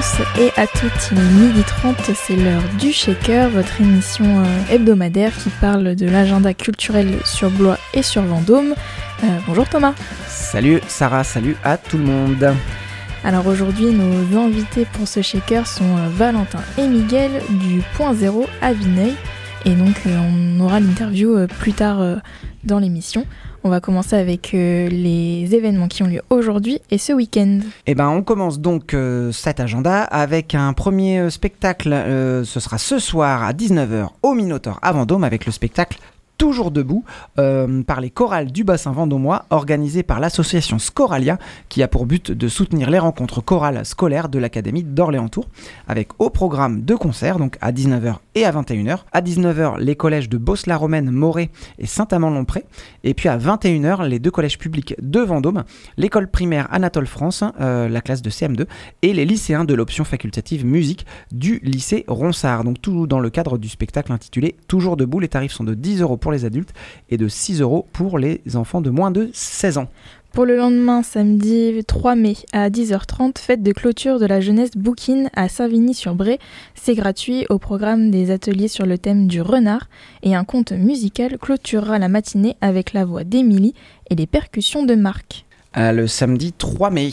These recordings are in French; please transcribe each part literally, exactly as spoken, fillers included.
tous et à toutes, il est midi trente, c'est l'heure du Shaker, votre émission euh, hebdomadaire qui parle de l'agenda culturel sur Blois et sur Vendôme. Euh, bonjour Thomas. Salut Sarah, salut à tout le monde. Alors aujourd'hui, nos invités pour ce Shaker sont euh, Valentin et Miguel du Point Zéro à Vineuil. Et donc euh, on aura l'interview euh, plus tard euh, dans l'émission. On va commencer avec euh, les événements qui ont lieu aujourd'hui et ce week-end. Eh ben, on commence donc euh, cet agenda avec un premier euh, spectacle. Euh, ce sera ce soir à dix-neuf heures au Minotaure à Vendôme avec le spectacle Toujours debout euh, par les chorales du bassin vendômois organisé par l'association Scoralia qui a pour but de soutenir les rencontres chorales scolaires de l'Académie d'Orléans-Tours avec au programme deux concerts donc à dix-neuf heures et à vingt et une heures. À dix-neuf heures, les collèges de Beauce-la-Romaine, Moret et Saint-Amand-Lompré et puis à vingt et une heures, les deux collèges publics de Vendôme, l'école primaire Anatole France, euh, la classe de C M deux et les lycéens de l'option facultative musique du lycée Ronsard. Donc tout dans le cadre du spectacle intitulé Toujours debout. Les tarifs sont de dix euros pour les adultes et de six euros pour les enfants de moins de seize ans. Pour le lendemain, samedi trois mai à dix heures trente, fête de clôture de la jeunesse bouquine à Saint-Vigny-sur-Bray. C'est gratuit. Au programme des ateliers sur le thème du renard et un conte musical clôturera la matinée avec la voix d'Émilie et les percussions de Marc. Euh, le samedi trois mai,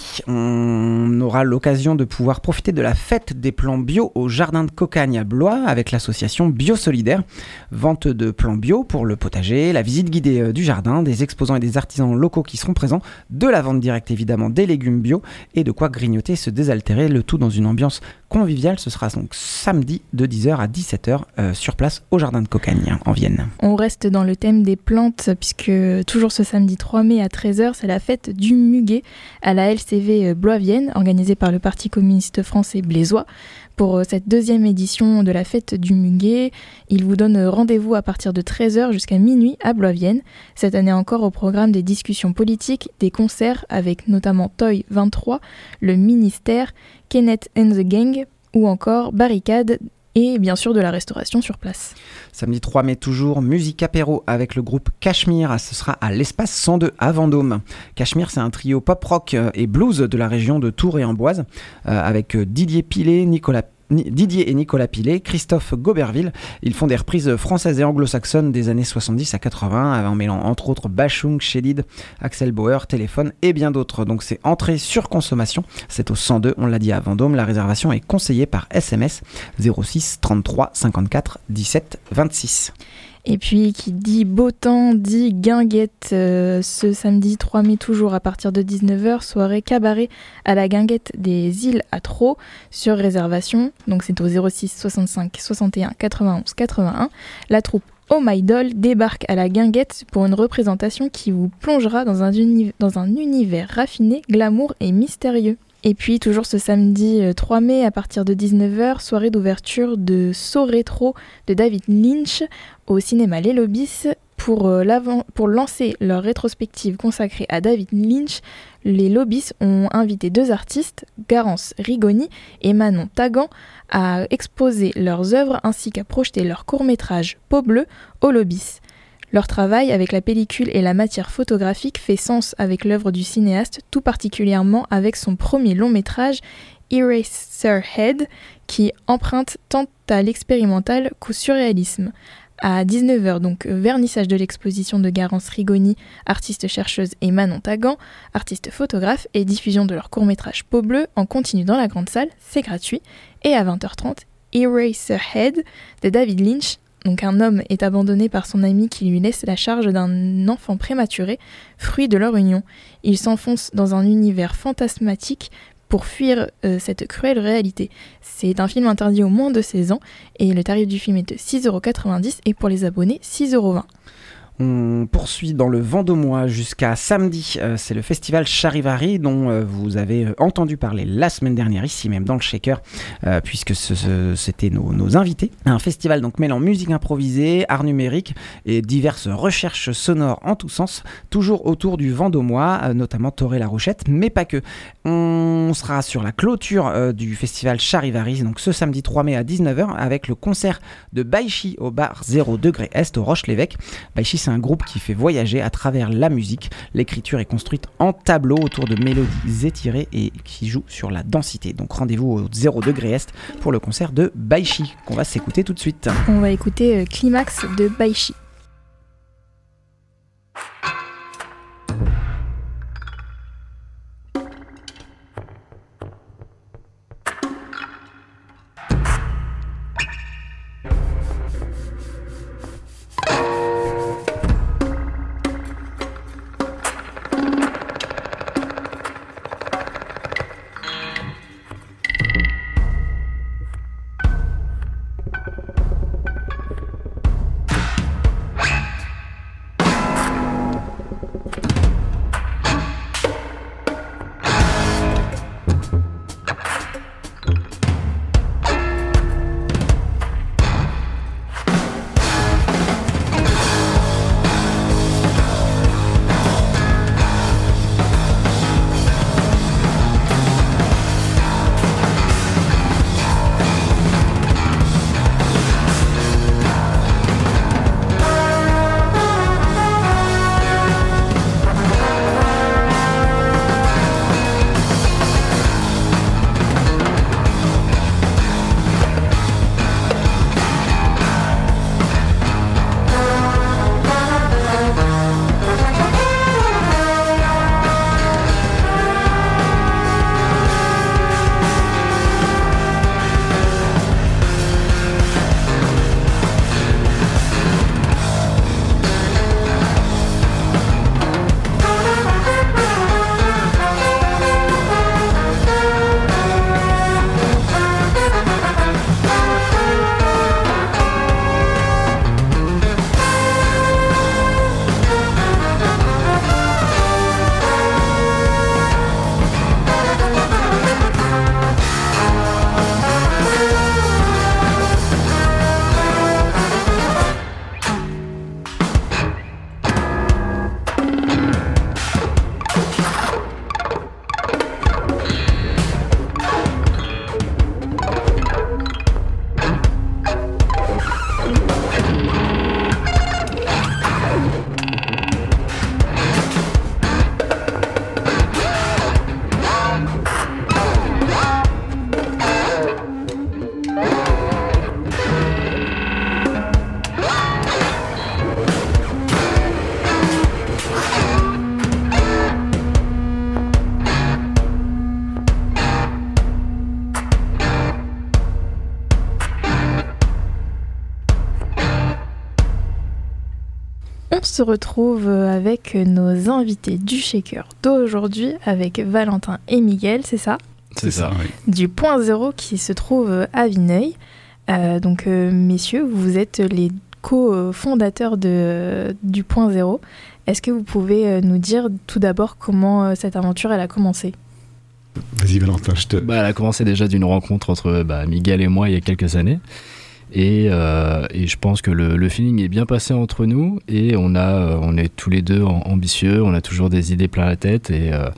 on aura l'occasion de pouvoir profiter de la fête des plants bio au jardin de Cocagne à Blois avec l'association Bio Solidaire. Vente de plants bio pour le potager, la visite guidée euh, du jardin, des exposants et des artisans locaux qui seront présents, de la vente directe évidemment des légumes bio et de quoi grignoter et se désaltérer, le tout dans une ambiance conviviale. Ce sera donc samedi de dix heures à dix-sept heures euh, sur place au jardin de Cocagne en Vienne. On reste dans le thème des plantes puisque toujours ce samedi trois mai à treize heures, c'est la fête du Du muguet à la L C V Blois-Vienne, organisée par le Parti communiste français blésois. Pour cette deuxième édition de la fête du muguet, il vous donne rendez-vous à partir de treize heures jusqu'à minuit à Blois-Vienne. Cette année encore au programme des discussions politiques, des concerts avec notamment Toy vingt-trois, le Ministère, Kenneth and the Gang ou encore Barricade et bien sûr de la restauration sur place. Samedi trois mai toujours, musique apéro avec le groupe Cachemire, ce sera à l'espace cent deux à Vendôme. Cachemire, c'est un trio pop-rock et blues de la région de Tours et Amboise, euh, avec Didier Pilet, Nicolas Didier et Nicolas Pilet, Christophe Goberville. Ils font des reprises françaises et anglo-saxonnes des années soixante-dix à quatre-vingts, en mêlant entre autres Bachung, Chédid, Axel Bauer, Téléphone et bien d'autres. Donc c'est entrée sur consommation. C'est au cent deux, on l'a dit à Vendôme. La réservation est conseillée par S M S zéro six trente-trois cinquante-quatre dix-sept vingt-six. Et puis qui dit beau temps dit guinguette, euh, ce samedi trois mai toujours à partir de dix-neuf heures, soirée cabaret à la guinguette des îles à Traux sur réservation, donc c'est au zéro six soixante-cinq soixante et un quatre-vingt-onze quatre-vingt-un. La troupe Oh My Doll débarque à la guinguette pour une représentation qui vous plongera dans un, uni- dans un univers raffiné, glamour et mystérieux. Et puis toujours ce samedi trois mai à partir de dix-neuf heures, soirée d'ouverture de Saut Rétro de David Lynch au cinéma Les Lobbies. Pour, euh, pour lancer leur rétrospective consacrée à David Lynch, les Lobbies ont invité deux artistes, Garance Rigoni et Manon Tagan, à exposer leurs œuvres ainsi qu'à projeter leur court-métrage Peau bleue aux Lobbies. Leur travail avec la pellicule et la matière photographique fait sens avec l'œuvre du cinéaste, tout particulièrement avec son premier long-métrage Eraserhead, qui emprunte tant à l'expérimental qu'au surréalisme. À dix-neuf heures, donc, vernissage de l'exposition de Garance Rigoni, artiste-chercheuse, et Manon Tagan, artiste-photographe, et diffusion de leur court-métrage Peau bleue en continu dans la grande salle, c'est gratuit. Et à vingt heures trente, Eraserhead de David Lynch. Donc un homme est abandonné par son ami qui lui laisse la charge d'un enfant prématuré, fruit de leur union. Il s'enfonce dans un univers fantasmatique pour fuir euh, cette cruelle réalité. C'est un film interdit aux moins de seize ans et le tarif du film est de six euros quatre-vingt-dix et pour les abonnés six euros vingt. On poursuit dans le Vendômois jusqu'à samedi. Euh, c'est le festival Charivari dont euh, vous avez euh, entendu parler la semaine dernière ici même dans le Shaker, euh, puisque ce, ce, c'était nos, nos invités. Un festival donc mêlant musique improvisée, art numérique et diverses recherches sonores en tous sens, toujours autour du Vendômois, euh, notamment Toré la Rochette, mais pas que. On sera sur la clôture euh, du festival Charivari, donc ce samedi trois mai à dix-neuf heures, avec le concert de Baichi au bar zéro degré Est au Roche-l'Évêque. Baichi, c'est c'est un groupe qui fait voyager à travers la musique. L'écriture est construite en tableau autour de mélodies étirées et qui joue sur la densité. Donc rendez-vous au zéro degré Est pour le concert de Baishi qu'on va s'écouter tout de suite. On va écouter euh, Climax de Baishi. On se retrouve avec nos invités du Shaker d'aujourd'hui, avec Valentin et Miguel, c'est ça ? C'est ça, oui. Du Point Zéro qui se trouve à Vineuil. Euh, donc, euh, messieurs, vous êtes les co-fondateurs de, du Point Zéro. Est-ce que vous pouvez nous dire tout d'abord comment cette aventure elle a commencé ? Vas-y Valentin, je te... Bah, elle a commencé déjà d'une rencontre entre bah, Miguel et moi il y a quelques années. Et, euh, et je pense que le, le feeling est bien passé entre nous et on, a, on est tous les deux ambitieux, on a toujours des idées plein la tête et, euh,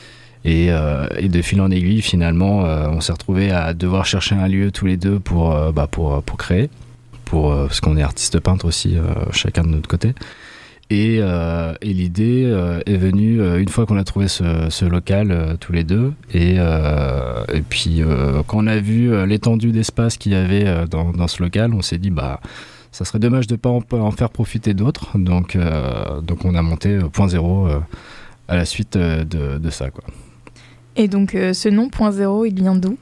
et, euh, et de fil en aiguille finalement euh, on s'est retrouvés à devoir chercher un lieu tous les deux pour, euh, bah, pour, pour créer, pour, euh, parce qu'on est artiste peintre aussi euh, chacun de notre côté. Et, euh, et l'idée euh, est venue euh, une fois qu'on a trouvé ce, ce local euh, tous les deux. Et, euh, et puis euh, quand on a vu euh, l'étendue d'espace qu'il y avait euh, dans, dans ce local, on s'est dit bah ça serait dommage de ne pas en, en faire profiter d'autres. Donc, euh, donc on a monté euh, Point Zéro euh, à la suite euh, de, de ça, quoi. Et donc euh, ce nom Point Zéro, il vient d'où ?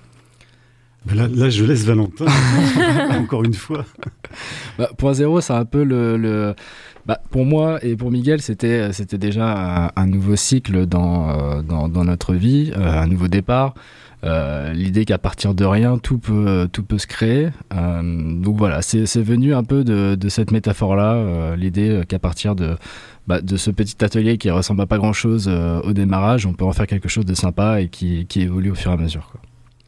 Ben là, là, je laisse Valentin, encore une fois. Bah, Point Zéro, c'est un peu le... le... Bah, pour moi et pour Miguel, c'était, c'était déjà un, un nouveau cycle dans, euh, dans, dans notre vie, euh, un nouveau départ. Euh, l'idée qu'à partir de rien, tout peut, tout peut se créer. Euh, donc voilà, c'est, c'est venu un peu de, de cette métaphore-là, euh, l'idée qu'à partir de, bah, de ce petit atelier qui ressemble à pas grand-chose euh, au démarrage, on peut en faire quelque chose de sympa et qui, qui évolue au fur et à mesure, quoi.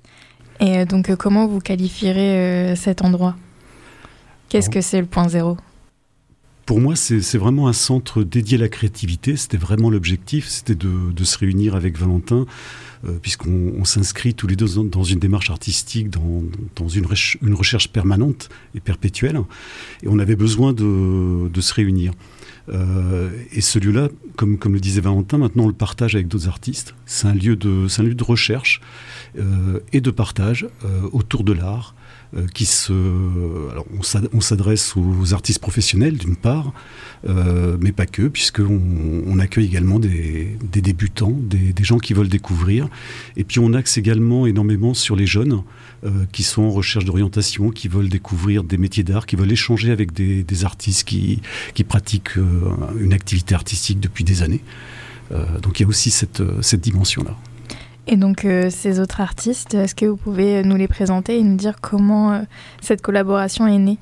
Et euh, donc, euh, comment vous qualifierez euh, cet endroit ? Qu'est-ce que c'est le Point Zéro ? Pour moi, c'est, c'est vraiment un centre dédié à la créativité. C'était vraiment l'objectif, c'était de, de se réunir avec Valentin, euh, puisqu'on on s'inscrit tous les deux dans, dans une démarche artistique, dans, dans une, reche- une recherche permanente et perpétuelle. Et on avait besoin de, de se réunir. Euh, et ce lieu-là, comme, comme le disait Valentin, maintenant on le partage avec d'autres artistes. C'est un lieu de, c'est un lieu de recherche euh, et de partage euh, autour de l'art. Euh, qui se, alors on s'adresse aux artistes professionnels d'une part, euh, mais pas que, puisqu'on on accueille également des, des débutants, des, des gens qui veulent découvrir. Et puis on axe également énormément sur les jeunes euh, qui sont en recherche d'orientation, qui veulent découvrir des métiers d'art, qui veulent échanger avec des, des artistes qui, qui pratiquent euh, une activité artistique depuis des années. Euh, donc il y a aussi cette, cette dimension-là. Et donc euh, ces autres artistes, est-ce que vous pouvez nous les présenter et nous dire comment euh, cette collaboration est née ?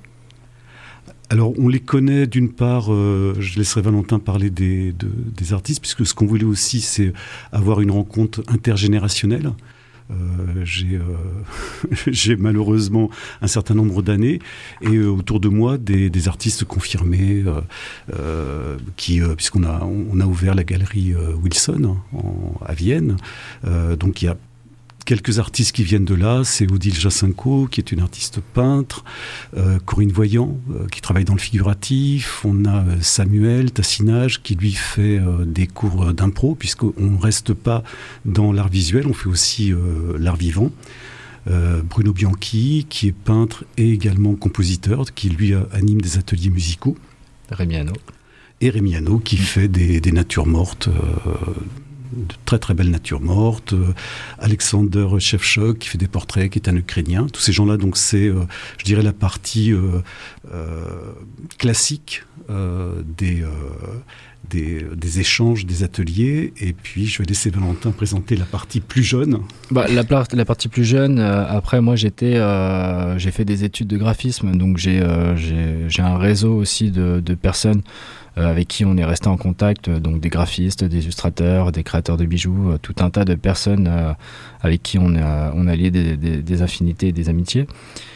Alors on les connaît d'une part, euh, je laisserai Valentin parler des, de, des artistes, puisque ce qu'on voulait aussi c'est avoir une rencontre intergénérationnelle. Euh, j'ai, euh, j'ai malheureusement un certain nombre d'années et euh, autour de moi des, des artistes confirmés euh, euh, qui, euh, puisqu'on a, on a ouvert la galerie euh, Wilson en, à Vienne, euh, donc il y a quelques artistes qui viennent de là. C'est Odile Jacinco qui est une artiste peintre, euh, Corinne Voyant euh, qui travaille dans le figuratif, on a euh, Samuel Tassinage qui lui fait euh, des cours d'impro, puisqu'on ne reste pas dans l'art visuel, on fait aussi euh, l'art vivant. Euh, Bruno Bianchi qui est peintre et également compositeur, qui lui euh, anime des ateliers musicaux. Rémi Hano. Et Rémi Hano qui mmh. fait des, des natures mortes, euh, de très très belles natures mortes. Euh, Alexander Shevchuk qui fait des portraits, qui est un Ukrainien. Tous ces gens-là, donc c'est, euh, je dirais, la partie euh, euh, classique euh, des, euh, des, des échanges, des ateliers. Et puis je vais laisser Valentin présenter la partie plus jeune. Bah, la, la partie plus jeune, euh, après moi j'étais, euh, j'ai fait des études de graphisme, donc j'ai, euh, j'ai, j'ai un réseau aussi de, de personnes Euh, avec qui on est resté en contact, euh, donc des graphistes, des illustrateurs, des créateurs de bijoux, euh, tout un tas de personnes euh, avec qui on a, on a lié des, des, des affinités et des amitiés.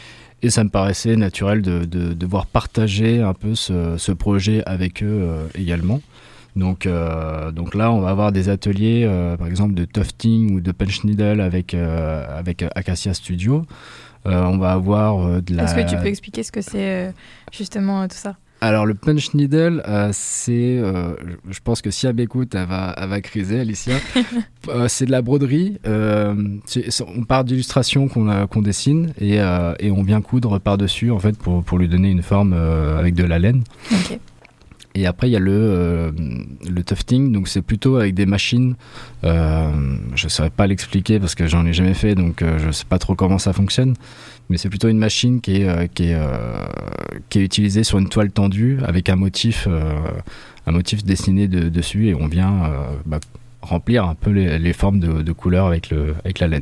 Et ça me paraissait naturel de, de, de devoir partager un peu ce, ce projet avec eux euh, également. Donc, euh, donc là, on va avoir des ateliers, euh, par exemple de tufting ou de punch needle avec, euh, avec Acacia Studio. Euh, on va avoir euh, de la... Est-ce que tu peux expliquer ce que c'est euh, justement euh, tout ça ? Alors le punch needle, euh, c'est, euh, je pense que si elle m'écoute, elle va, elle va criser, Alicia. euh, c'est de la broderie. Euh, c'est, on part d'illustrations qu'on, a, qu'on dessine et, euh, et on vient coudre par-dessus en fait pour, pour lui donner une forme euh, avec de la laine. Okay. Et après il y a le, euh, le tufting, donc c'est plutôt avec des machines. Euh, je ne saurais pas l'expliquer parce que j'en ai jamais fait, donc euh, je ne sais pas trop comment ça fonctionne. Mais c'est plutôt une machine qui est, euh, qui est, euh, qui est utilisée sur une toile tendue avec un motif, euh, un motif dessiné de, dessus et on vient euh, bah, remplir un peu les, les formes de, de couleurs avec, le, avec la laine.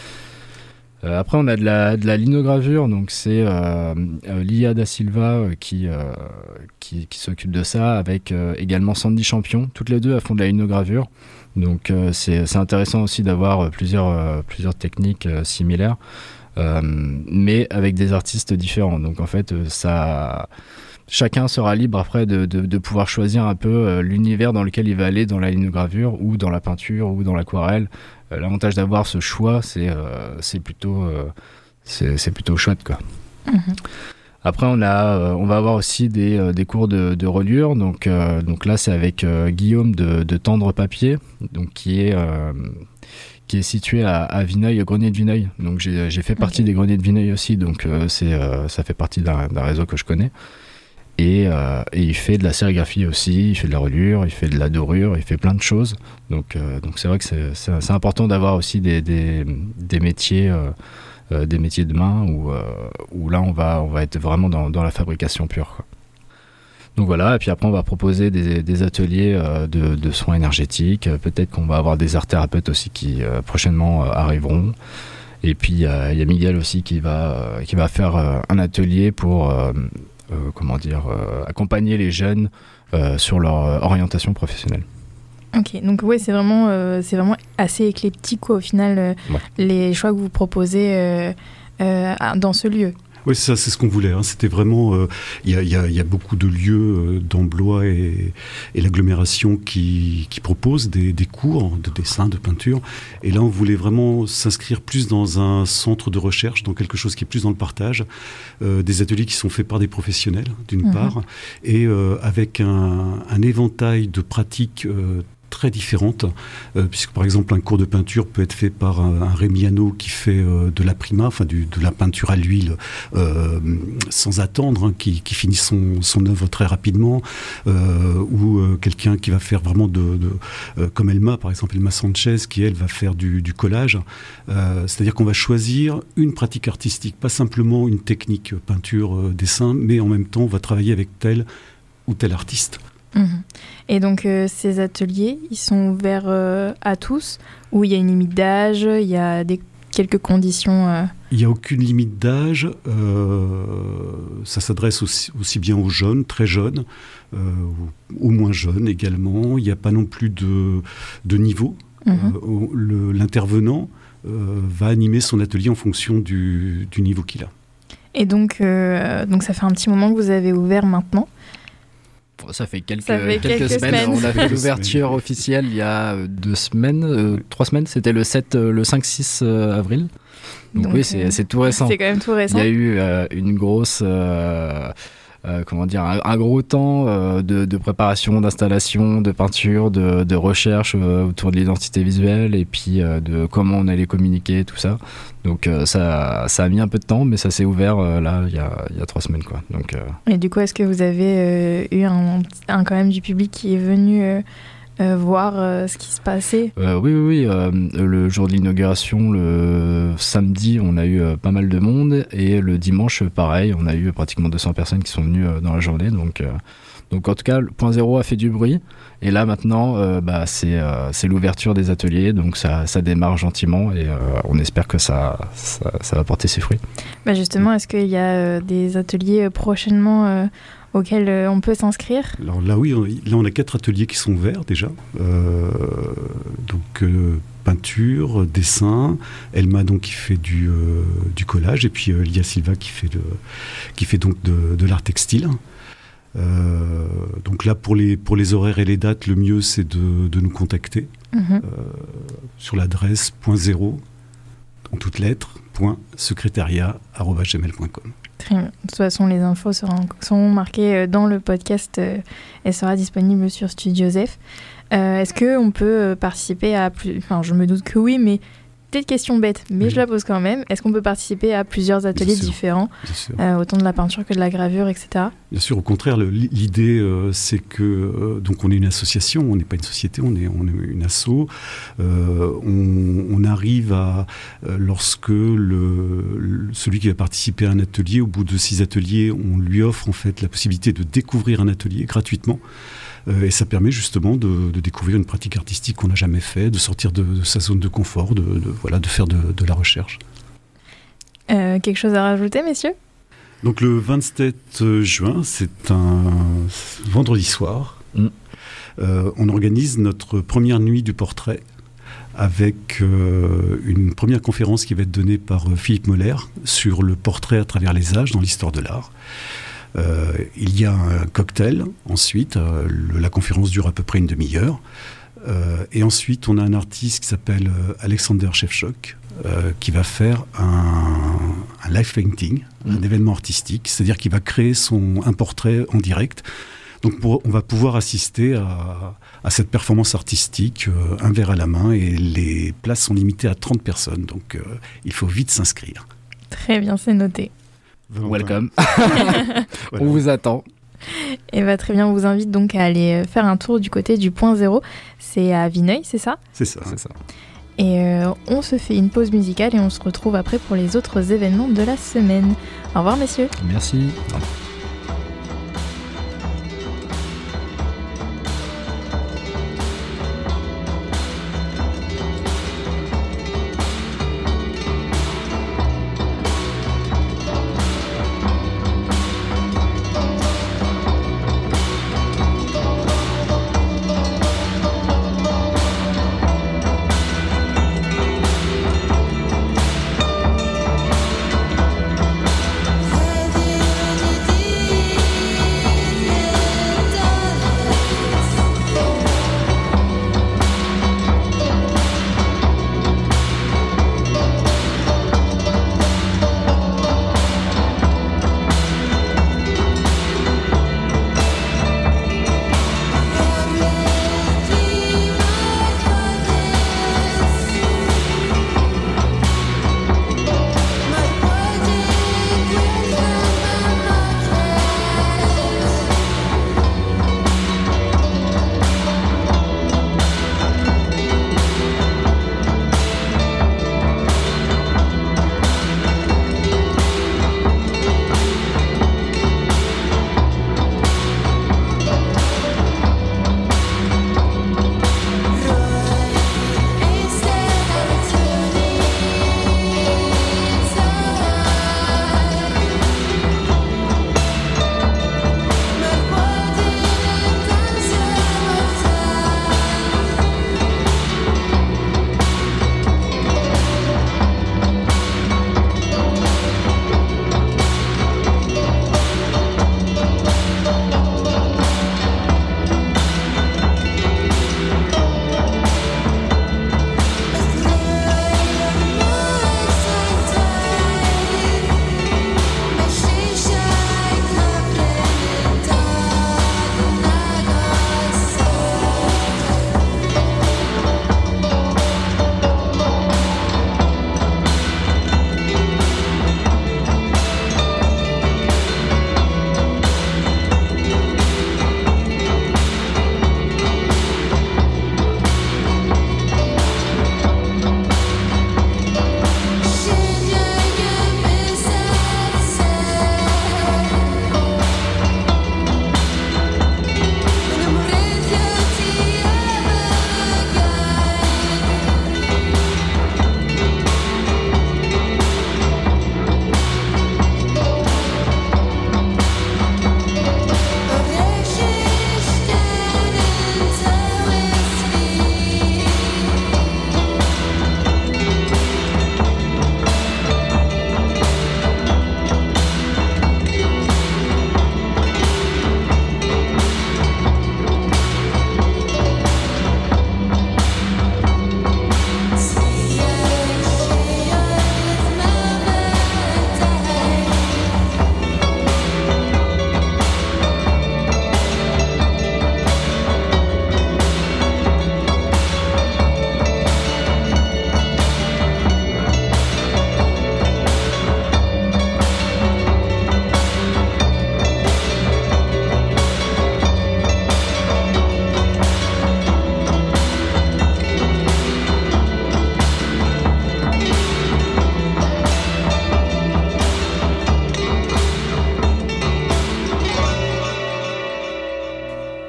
Euh, après, on a de la, de la linogravure, donc c'est euh, euh, Lia da Silva euh, qui, euh, qui, qui s'occupe de ça, avec euh, également Sandy Champion. Toutes les deux, elles font de la linogravure. Donc euh, c'est, c'est intéressant aussi d'avoir plusieurs, euh, plusieurs techniques euh, similaires. Euh, mais avec des artistes différents. Donc en fait, ça, chacun sera libre après de, de, de pouvoir choisir un peu euh, l'univers dans lequel il va aller dans la linogravure ou dans la peinture ou dans l'aquarelle. Euh, l'avantage d'avoir ce choix, c'est, euh, c'est, plutôt, euh, c'est, c'est plutôt chouette, quoi. Mm-hmm. Après, on, a, euh, on va avoir aussi des, euh, des cours de, de reliure. Donc, euh, donc là, c'est avec euh, Guillaume de, de Tendre Papier, donc qui est... Euh, qui est situé à, à Vineuil, au Grenier de Vineuil. Donc j'ai, j'ai fait partie okay. des Greniers de Vineuil aussi, donc euh, c'est, euh, ça fait partie d'un, d'un réseau que je connais. Et, euh, et il fait de la sérigraphie aussi, il fait de la reliure, il fait de la dorure, il fait plein de choses. Donc, euh, donc c'est vrai que c'est, c'est, c'est important d'avoir aussi des, des, des métiers, euh, euh, des métiers de main où, euh, où là on va, on va être vraiment dans, dans la fabrication pure, quoi. Donc voilà, et puis après on va proposer des, des ateliers euh, de, de soins énergétiques. Peut-être qu'on va avoir des art thérapeutes aussi qui euh, prochainement euh, arriveront. Et puis il y, y a Miguel aussi qui va, euh, qui va faire euh, un atelier pour euh, euh, comment dire, euh, accompagner les jeunes euh, sur leur orientation professionnelle. Ok, donc oui, c'est vraiment, euh, c'est vraiment assez éclectique quoi, au final, euh, ouais. les choix que vous proposez euh, euh, dans ce lieu. Oui, c'est ça, c'est ce qu'on voulait. Hein. C'était vraiment, il euh, y, y, y a beaucoup de lieux euh, dans Blois et, et l'agglomération qui, qui proposent des, des cours de dessin, de peinture. Et là, on voulait vraiment s'inscrire plus dans un centre de recherche, dans quelque chose qui est plus dans le partage, euh, des ateliers qui sont faits par des professionnels, d'une mmh. part, et euh, avec un, un éventail de pratiques euh, très différentes, euh, puisque par exemple un cours de peinture peut être fait par un, un Rémi Hanot qui fait euh, de la prima, enfin du, de la peinture à l'huile euh, sans attendre, hein, qui, qui finit son, son œuvre très rapidement, euh, ou euh, quelqu'un qui va faire vraiment de, de euh, comme Elma, par exemple Elma Sanchez, qui elle va faire du, du collage, euh, c'est-à-dire qu'on va choisir une pratique artistique, pas simplement une technique peinture, euh, dessin, mais en même temps on va travailler avec tel ou tel artiste. Mmh. Et donc euh, ces ateliers, ils sont ouverts euh, à tous, ou il y a une limite d'âge, il y a des, quelques conditions euh... Il n'y a aucune limite d'âge, euh, ça s'adresse aussi, aussi bien aux jeunes, très jeunes, euh, aux moins jeunes également. Il n'y a pas non plus de, de niveau. Mmh. Euh, le, l'intervenant euh, va animer son atelier en fonction du, du niveau qu'il a. Et donc, euh, donc ça fait un petit moment que vous avez ouvert maintenant. Ça fait quelques, ça fait quelques, quelques semaines. semaines. On a fait l'ouverture officielle il y a deux semaines, euh, trois semaines. C'était le sept, le cinq six avril. Donc, Donc oui, c'est, c'est tout récent. C'est quand même tout récent. Il y a eu euh, une grosse... Euh, Euh, comment dire, un, un gros temps euh, de, de préparation, d'installation, de peinture, de, de recherche euh, autour de l'identité visuelle et puis euh, de comment on allait communiquer, tout ça. Donc euh, ça, ça a mis un peu de temps, mais ça s'est ouvert euh, là il y a, il y a trois semaines, quoi. Donc, euh... Et du coup, est-ce que vous avez euh, eu un, un quand même du public qui est venu euh, euh, voir euh, ce qui se passait? euh, Oui, oui, oui. Euh, le jour de l'inauguration, le samedi, on a eu euh, pas mal de monde. Et le dimanche, pareil, on a eu pratiquement deux cents personnes qui sont venues euh, dans la journée. Donc, euh, donc en tout cas, le point zéro a fait du bruit. Et là, maintenant, euh, bah, c'est, euh, c'est l'ouverture des ateliers. Donc ça, ça démarre gentiment et euh, on espère que ça, ça, ça va porter ses fruits. Bah justement, est-ce qu'il y a euh, des ateliers prochainement euh, auxquels euh, on peut s'inscrire? Alors là, oui, on, là on a quatre ateliers qui sont ouverts déjà. Euh, donc euh, peinture, dessin, Elma donc qui fait du, euh, du collage, et puis euh, Lia Silva qui fait, de, qui fait donc de, de l'art textile. Euh, donc là, pour les, pour les horaires et les dates, le mieux c'est de, de nous contacter mmh. euh, sur l'adresse point zéro, en toutes lettres, point secrétariat arobase gmail point com. Très bien. De toute façon, les infos seront, seront marquées dans le podcast euh, et sera disponible sur Studio Zef. Euh, est-ce qu'on peut participer à plus... Enfin, je me doute que oui, mais petite question bête, mais oui. Je la pose quand même. Est-ce qu'on peut participer à plusieurs ateliers différents, euh, autant de la peinture que de la gravure, et cetera? Bien sûr, au contraire, le, l'idée, euh, c'est que... Euh, donc, on est une association, on n'est pas une société, on est, on est une asso. Euh, on, on arrive à... Euh, lorsque le, le, celui qui va participer à un atelier, au bout de six ateliers, on lui offre en fait la possibilité de découvrir un atelier gratuitement. Euh, et ça permet justement de, de découvrir une pratique artistique qu'on n'a jamais fait, de sortir de, de sa zone de confort, de, de, voilà, de faire de, de la recherche. Euh, quelque chose à rajouter, messieurs ? Donc le vingt-sept juin, c'est un vendredi soir. Mm. Euh, on organise notre première nuit du portrait avec euh, une première conférence qui va être donnée par euh, Philippe Moller sur le portrait à travers les âges dans l'histoire de l'art. Euh, il y a un cocktail ensuite, euh, le, la conférence dure à peu près une demi-heure, euh, et ensuite on a un artiste qui s'appelle euh, Alexander Shevchuk euh, qui va faire un, un live painting, mmh. un événement artistique, c'est-à-dire qu'il va créer son, un portrait en direct. Donc pour, on va pouvoir assister à, à cette performance artistique, euh, un verre à la main, et les places sont limitées à trente personnes, donc euh, il faut vite s'inscrire. Très bien, c'est noté. Welcome. On vous attend. Et bah, très bien, on vous invite donc à aller faire un tour du côté du point zéro. C'est à Vineuil, c'est ça ? C'est ça. C'est ça. Et euh, on se fait une pause musicale et on se retrouve après pour les autres événements de la semaine. Au revoir, messieurs. Merci. Thank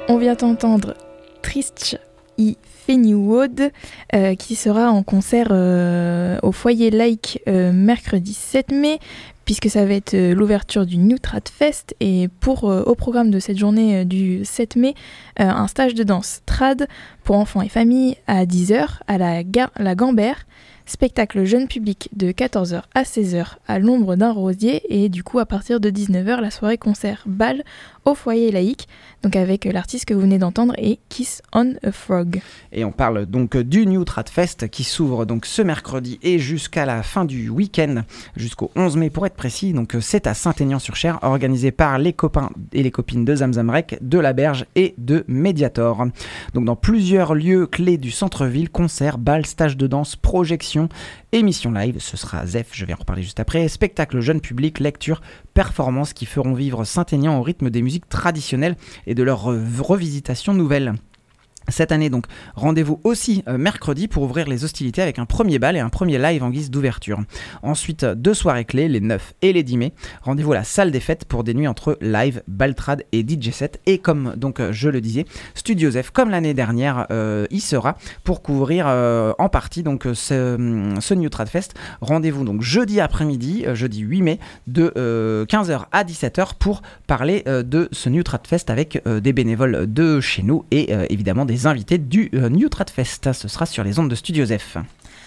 On vient d'entendre Trist i Fennywood euh, qui sera en concert euh, au foyer laïque euh, mercredi sept mai, puisque ça va être euh, l'ouverture du New Trad Fest, et pour euh, au programme de cette journée euh, du sept mai, euh, un stage de danse trad pour enfants et familles à dix heures à la, ga- la Gambère, spectacle jeune public de quatorze heures à seize heures à l'ombre d'un rosier, et du coup à partir de dix-neuf heures la soirée concert bal au foyer laïque, donc avec l'artiste que vous venez d'entendre et Kiss on a Frog. Et on parle donc du New Trad Fest qui s'ouvre donc ce mercredi et jusqu'à la fin du week-end, jusqu'au onze mai pour être précis. Donc c'est à Saint-Aignan-sur-Cher, organisé par les copains et les copines de Zamzamrec, de la Berge et de Mediator. Donc dans plusieurs lieux clés du centre-ville, concerts, bals, stages de danse, projections, émissions live, ce sera Zef, je vais en reparler juste après, spectacle jeune public, lecture, performances qui feront vivre Saint-Aignan au rythme des musiques traditionnelles et de leur re- revisitation nouvelle. Cette année donc, rendez-vous aussi euh, mercredi pour ouvrir les hostilités avec un premier bal et un premier live en guise d'ouverture. Ensuite, deux soirées clés, les neuf et les dix mai. Rendez-vous à la salle des fêtes pour des nuits entre live, baltrad et D J set. Et comme donc euh, je le disais, Studio Zef, comme l'année dernière, euh, y sera pour couvrir euh, en partie donc ce, ce New Trad Fest. Rendez-vous donc jeudi après-midi, euh, jeudi huit mai, de euh, quinze heures à dix-sept heures pour parler euh, de ce New Trad Fest avec euh, des bénévoles de chez nous et euh, évidemment des invités du euh, New Trad Fest. Ce sera sur les ondes de Studio Zef.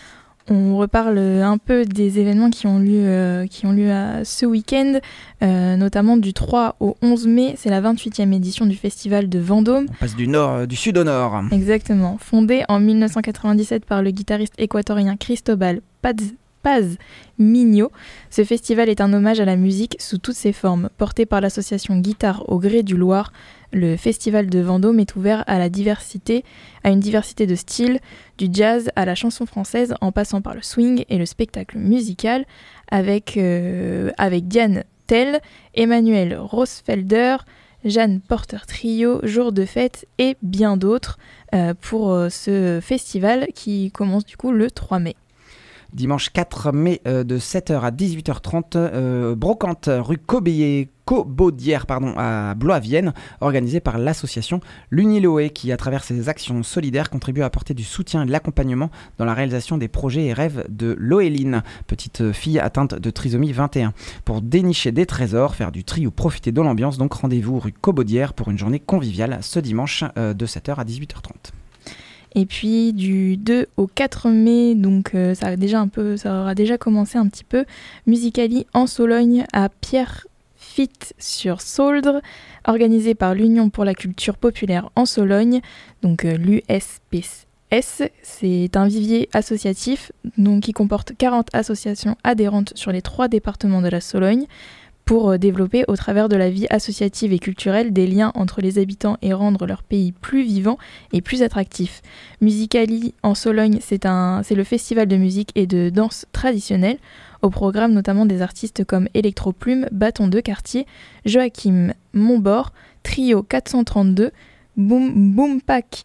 On reparle un peu des événements qui ont lieu, euh, qui ont lieu à ce week-end, euh, notamment du trois au onze mai. C'est la vingt-huitième édition du festival de Vendôme. On passe du, nord, euh, du sud au nord. Exactement. Fondé en dix-neuf cent quatre-vingt-dix-sept par le guitariste équatorien Cristobal Paz, Paz Mignot, ce festival est un hommage à la musique sous toutes ses formes. Porté par l'association Guitare au gré du Loir, le festival de Vendôme est ouvert à la diversité, à une diversité de styles, du jazz à la chanson française, en passant par le swing et le spectacle musical, avec, euh, avec Diane Tell, Emmanuel Rosfelder, Jeanne Porter Trio, Jour de fête et bien d'autres euh, pour euh, ce festival qui commence du coup le trois mai. Dimanche quatre mai euh, de sept heures à dix-huit heures trente, euh, brocante rue Cobaudière, Cobaudière pardon, à Blois-Vienne, organisée par l'association L'Uniloé qui, à travers ses actions solidaires, contribue à apporter du soutien et de l'accompagnement dans la réalisation des projets et rêves de Loéline, petite fille atteinte de trisomie vingt et un. Pour dénicher des trésors, faire du tri ou profiter de l'ambiance, donc rendez-vous rue Cobaudière pour une journée conviviale ce dimanche euh, de sept heures à dix-huit heures trente. Et puis du deux au quatre mai, donc euh, ça, a déjà un peu, ça aura déjà commencé un petit peu, Musicali en Sologne à Pierrefitte sur Sauldre, organisé par l'Union pour la culture populaire en Sologne, donc euh, l'U S P S. C'est un vivier associatif donc, qui comporte quarante associations adhérentes sur les trois départements de la Sologne, pour développer au travers de la vie associative et culturelle des liens entre les habitants et rendre leur pays plus vivant et plus attractif. Musicali en Sologne, c'est, un, c'est le festival de musique et de danse traditionnelle, au programme notamment des artistes comme Electroplume, Bâton de Quartier, Joachim Montbord, Trio quatre cent trente-deux, Boom, Boompack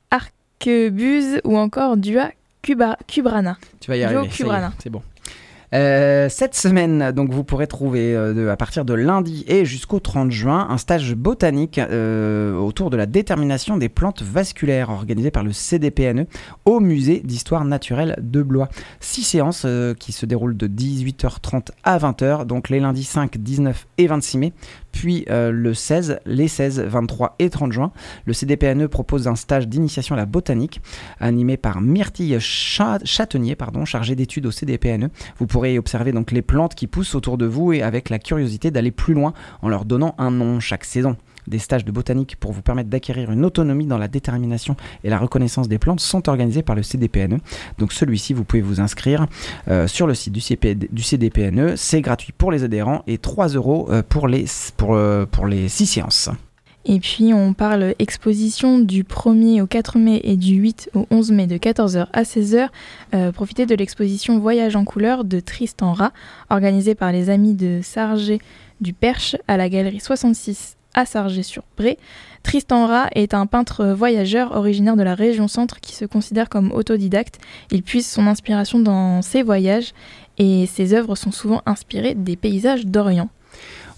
Arquebuse ou encore Dua Cuba, Cubrana. Tu vas y arriver, Duo Cubrana. C'est, c'est bon. Euh, cette semaine, donc vous pourrez trouver euh, de, à partir de lundi et jusqu'au trente juin un stage botanique euh, autour de la détermination des plantes vasculaires organisé par le C D P N E au musée d'histoire naturelle de Blois. Six séances euh, qui se déroulent de dix-huit heures trente à vingt heures, donc les lundis cinq, dix-neuf et vingt-six mai. Puis euh, le seize, les seize, vingt-trois et trente juin, le C D P N E propose un stage d'initiation à la botanique animé par Myrtille Châtenier, pardon, chargée d'études au C D P N E. Vous pourrez observer donc les plantes qui poussent autour de vous et avec la curiosité d'aller plus loin en leur donnant un nom chaque saison. Des stages de botanique pour vous permettre d'acquérir une autonomie dans la détermination et la reconnaissance des plantes sont organisés par le C D P N E. Donc celui-ci, vous pouvez vous inscrire euh, sur le site du, C P, du C D P N E. C'est gratuit pour les adhérents et trois euros euh, pour les, pour, euh, pour les six séances. Et puis on parle exposition du premier au quatre mai et du huit au onze mai de quatorze heures à seize heures. Euh, profitez de l'exposition Voyage en couleurs de Tristan Rat, organisée par les amis de Sargé du Perche à la galerie soixante-six à Sargé-sur-Bray. Tristan Rat est un peintre voyageur originaire de la région centre qui se considère comme autodidacte. Il puise son inspiration dans ses voyages et ses œuvres sont souvent inspirées des paysages d'Orient.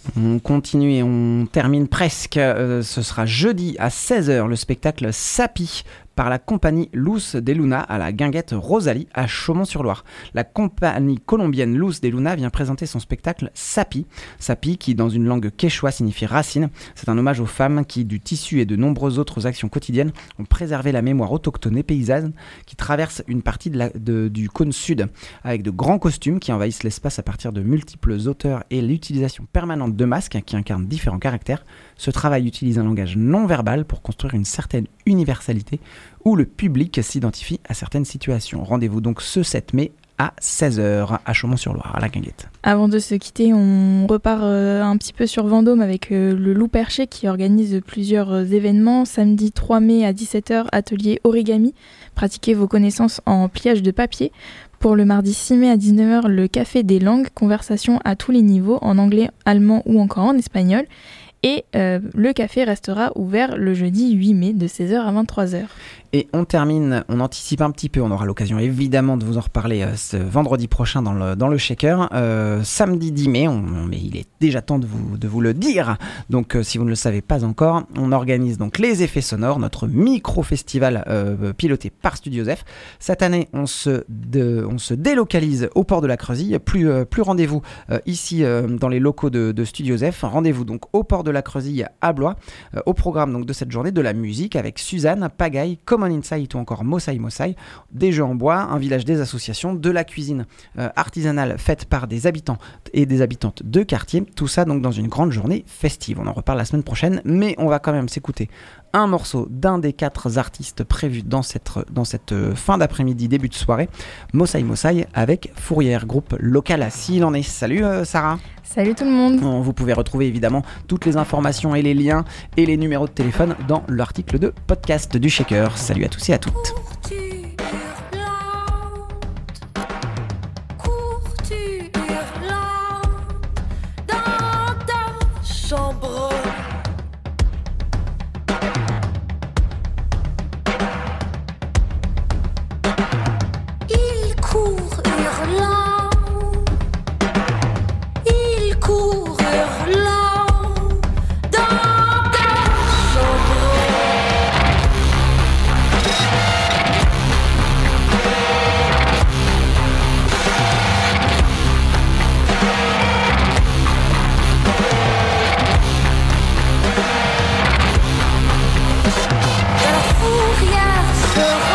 On continue et on termine presque. Euh, ce sera jeudi à seize heures le spectacle Sapi par la compagnie Luz de Luna à la Guinguette Rosalie à Chaumont-sur-Loire. La compagnie colombienne Luz de Luna vient présenter son spectacle Sapi. Sapi qui dans une langue quechua signifie racine. C'est un hommage aux femmes qui du tissu et de nombreuses autres actions quotidiennes ont préservé la mémoire autochtone et paysanne qui traverse une partie de la, de, du cône sud avec de grands costumes qui envahissent l'espace à partir de multiples auteurs et l'utilisation permanente de masques qui incarnent différents caractères. Ce travail utilise un langage non verbal pour construire une certaine universalité où le public s'identifie à certaines situations. Rendez-vous donc ce sept mai à seize heures à Chaumont-sur-Loire, à la Guinguette. Avant de se quitter, on repart euh, un petit peu sur Vendôme avec euh, le Loup Perché qui organise plusieurs euh, événements. Samedi trois mai à dix-sept heures, atelier origami. Pratiquez vos connaissances en pliage de papier. Pour le mardi six mai à dix-neuf heures, le Café des langues, conversation à tous les niveaux, en anglais, allemand ou encore en espagnol. Et euh, le café restera ouvert le jeudi huit mai de seize heures à vingt-trois heures. Et on termine, on anticipe un petit peu, on aura l'occasion évidemment de vous en reparler euh, ce vendredi prochain dans le, dans le Shaker. Euh, samedi dix mai, on, mais il est déjà temps de vous, de vous le dire. Donc euh, si vous ne le savez pas encore, on organise donc les effets sonores, notre micro-festival euh, piloté par Studio Zef. Cette année, on se, de, on se délocalise au port de la Creusille. Plus, euh, plus rendez-vous euh, ici euh, dans les locaux de, de Studio Zef. Rendez-vous donc au port de la Creusille à Blois. Euh, au programme donc de cette journée, de la musique avec Suzanne, Pagaille, Common Insight ou encore Mosaï Mosaï, des jeux en bois, un village des associations, de la cuisine euh, artisanale faite par des habitants et des habitantes de quartier, tout ça donc dans une grande journée festive. On en reparle la semaine prochaine, mais on va quand même s'écouter un morceau d'un des quatre artistes prévus dans cette, dans cette fin d'après-midi, début de soirée, Mosaï Mosaï avec Fourrière, groupe local à s'il en est. Salut euh, Sarah. Salut tout le monde. Vous pouvez retrouver évidemment toutes les informations et les liens et les numéros de téléphone dans l'article de podcast du Shaker. Salut à tous et à toutes. La fourrière sera